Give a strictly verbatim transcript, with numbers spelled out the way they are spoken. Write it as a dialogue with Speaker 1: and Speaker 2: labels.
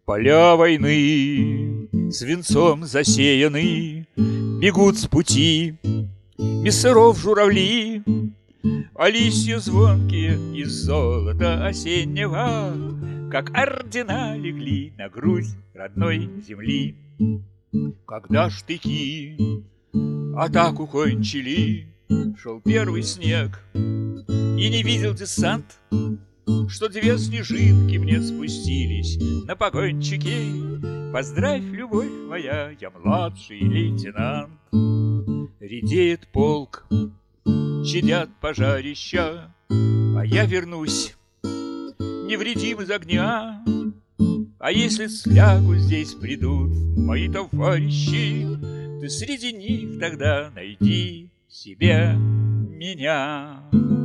Speaker 1: Поля войны, свинцом засеяны, бегут с пути без сыров журавли, а листья звонкие из золота осеннего, как ордена, легли на грудь родной земли. Когда штыки атаку кончили, шел первый снег, и не видел десант, что две снежинки мне спустились на погончике. Поздравь, любовь моя, я младший лейтенант. Редеет полк, чадят пожарища, а я вернусь невредим из огня. А если слягу здесь придут мои товарищи, ты среди них тогда найди себе меня.